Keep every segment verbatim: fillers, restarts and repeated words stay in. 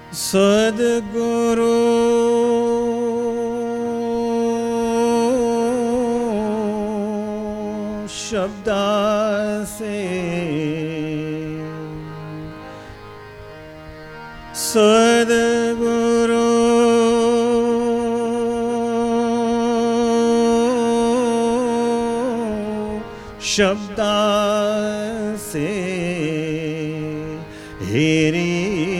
सद्गुरु शब्दा से सद्गुरु शब्दा से हेरी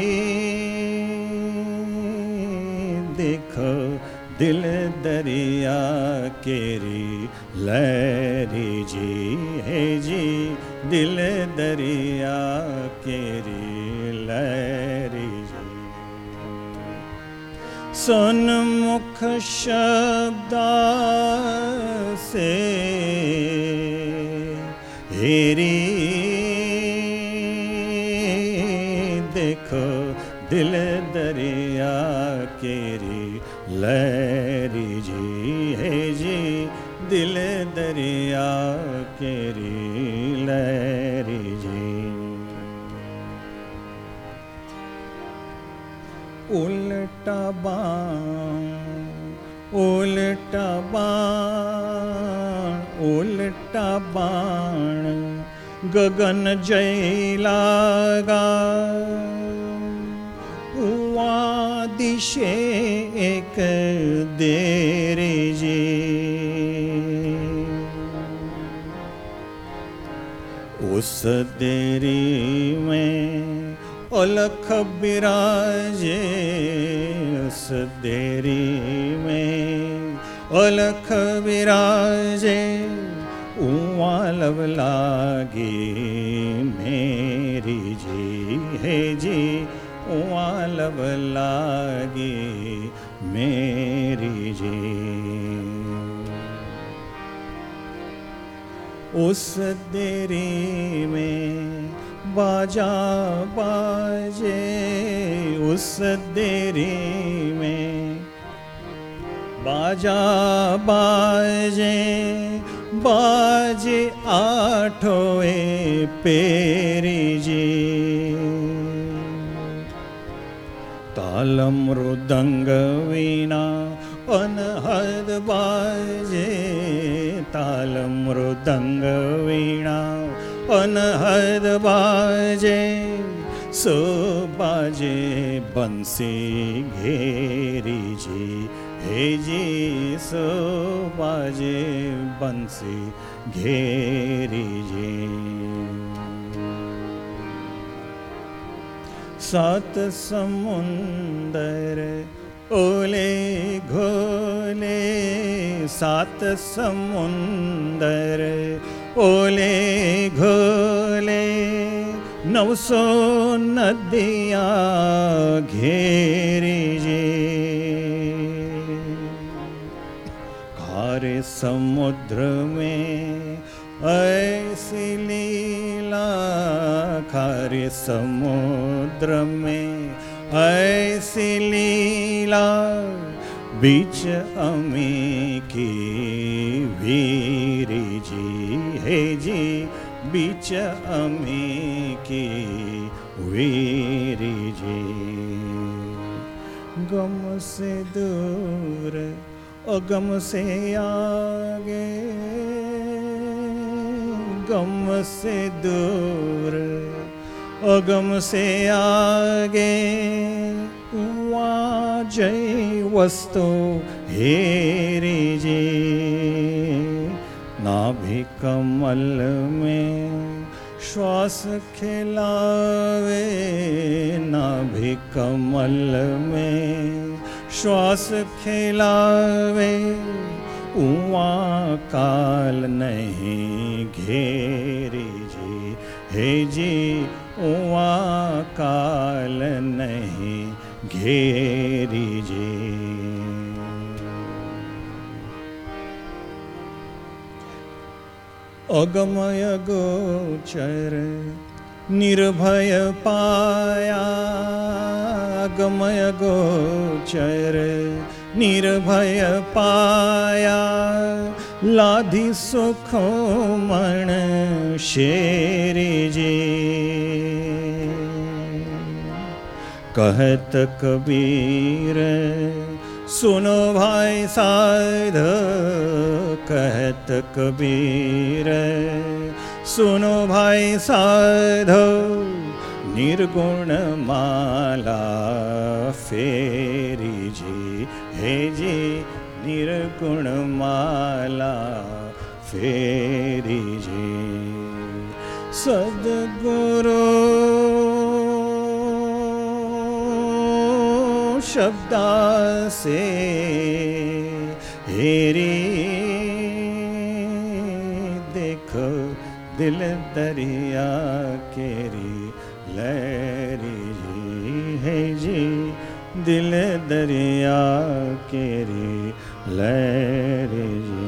देखो दिल दरिया केरी लहरी जी है जी दिल दरिया केरी लहरी जी सन्मुख शब्दा से हेरी देखो दिल दरिया केरी लहरी जी है जी दिल दरिया केरी लहरी जी उल्टा बाण उल्टा बाण उल्टा बाण गगन जय लागा उवा दिशे एक देरे जी उस देरी में अलख बिराजे उस देरी में अलख बिराजे उवा लब लागी मेरी जी है जी उवा लब लागी मेरी जी उस देरी में बाजा बाजे उस देरी में बाजा बाजे बाजे आठोए पेरी जी ताल मृदंग वीणा अनहद बाजे ताल मृदंग वीणा अनहद बाजे सो बाजे बंसी घेरी जी हे जी सो बाजे बंसी घेरी जी सात समुंदर ओले घोले सात समुंदर ओले घोले नौ सौ नदियाँ घेरी जी खारे समुद्र में ऐसी लीला खारे समुद्र में ऐसी लीला बीच अमी की वीरी जी है जी बीच अमी की वीरी जी गम से दूर अगम से आगे गम से दूर अगम से आगे वहाँ जय वस्तु हेरी जी नाभि कमल में श्वास खिलावे नाभि कमल में श्वास खिलावे उवा काल नहीं घेरी जी हे जी उवा काल नहीं घेरी जी अगमय गोचर निर्भय पाया अगमय गोचर निर्भय पाया लाधी सुखो मण शेरी जी कहत कबीर सुनो भाई साध, कहत कबीर सुनो भाई साध, निर्गुण माला फेरी जी, हे जी निर्गुण माला फेरी जी। सद्गुरु शब्दा से हेरी, देखो दिल दरिया केरी लहरी जी, है जी दिल दरिया केरी लहरी जी।